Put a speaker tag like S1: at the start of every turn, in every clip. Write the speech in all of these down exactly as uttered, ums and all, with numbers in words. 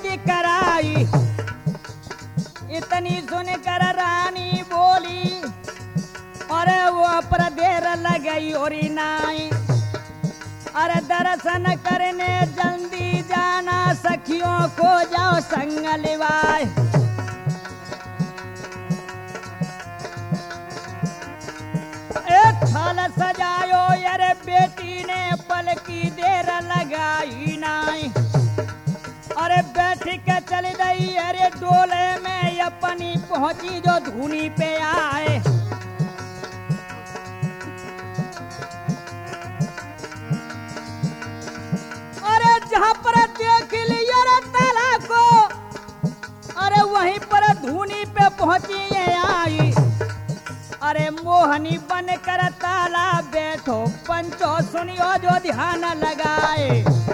S1: बेटी कराई। इतनी सुनकर रानी बोली अरे वो पर देर लगई और नाई। अरे दर्शन करने जल्दी जाना सखियों को जाओ संग लिवाए। एक थाल सजायो अरे बेटी ने पल की देर लगाई नाई। अरे बैठ के चली गई अरे डोले में अपनी पहुंची जो धुनी पे आए। अरे जहां पर देख लिया रे ताला को अरे वहीं पर धुनी पे पहुंची आई। अरे मोहनी बन कर ताला बैठो पंचो सुनियो जो ध्यान लगाए।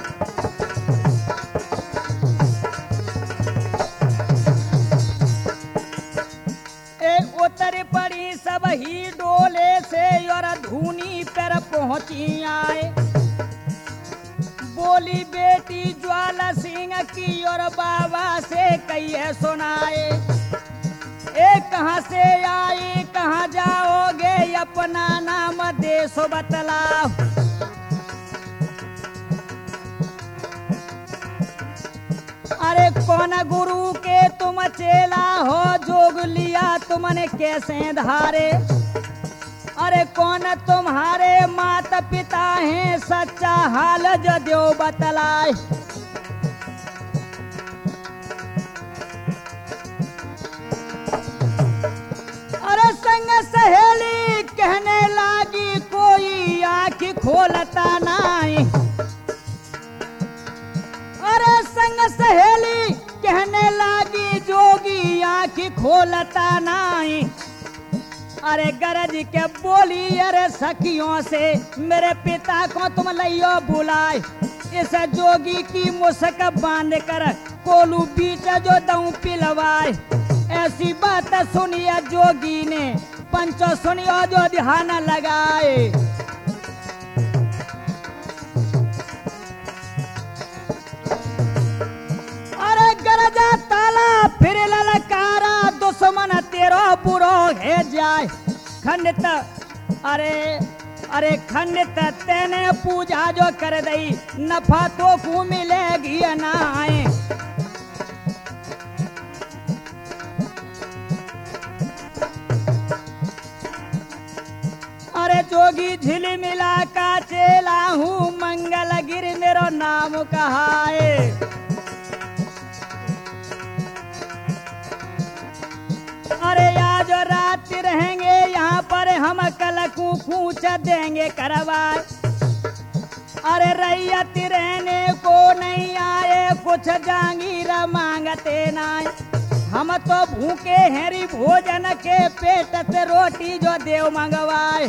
S1: एक उतर पड़ी सब ही डोले से और धुनी पर पहुंची आए। बोली बेटी ज्वाला सिंह की और बाबा से कहिए सुनाए। एक कहां से आई कहां जाओगे अपना नाम देश बतलाओ। अरे कौन गुरु के तुम चेला हो जोग लिया तुमने कैसे धारे। अरे कौन तुम्हारे माता पिता हैं सच्चा हाल जो दो बतलाए। अरे संग सहेली कहने लागी कोई आँख खोलता नहीं। अरे संग सहेली कहने लागी जोगी आँख खोलता नहीं। अरे गरज के बोली अरे सखियों से मेरे पिता को तुम लियो बुलाए। इस जोगी की मुसक बांध कर कोलू बीच जो दऊ पिलवाए। ऐसी बात सुनिया जोगी ने पंचो सुनियो जो ध्यान लगाए। अरे गरजा ताला फिर ललकारा दुश्मन तेरो बुरो है जाए। खंडित अरे अरे खंडित तेने पूजा जो कर दई नफा तो को मिलेगी ना आए। अरे जोगी झिल मिला का चेला हूँ मंगल गिर मेरो नाम कहाए। अरे आज रात रहेंगे यहाँ पर हम कल कूच देंगे करवाए। अरे रैयत रहने को नहीं आए कुछ जांगीर मांगते नाय। हम तो भूखे हैरी भोजन के पेट से रोटी जो देव मंगवाए।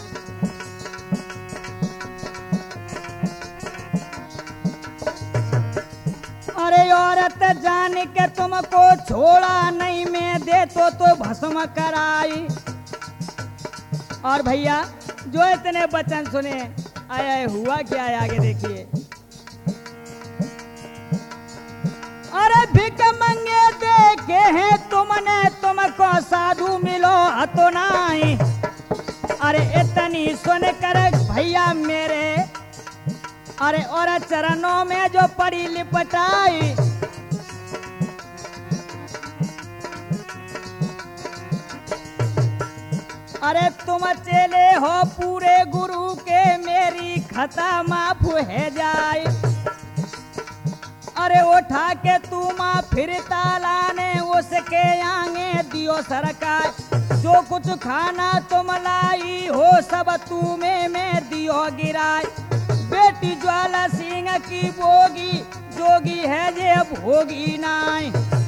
S1: अरे औरत जान के तुमको छोड़ा नहीं मैं दे तो तो भस्म कराई। और भैया जो इतने वचन सुने आया हुआ क्या है आगे देखिए। अरे भिक मंगे देखे हैं तुमने तुमको साधु मिलो तो नहीं। अरे इतनी सुन कर भैया मेरे अरे और चरणों में जो पड़ी लिपटाई। अरे तुम चेले हो पूरे गुरु के मेरी खता माफ है जाए। अरे उठा के तुम फिर ताला ने उसके आगे दियो सरकार। जो कुछ खाना तुम लाई हो सब तुम्हें में दियो गिराए। बेटी ज्वाला सिंह की बोगी जोगी है जे भोगी नाय।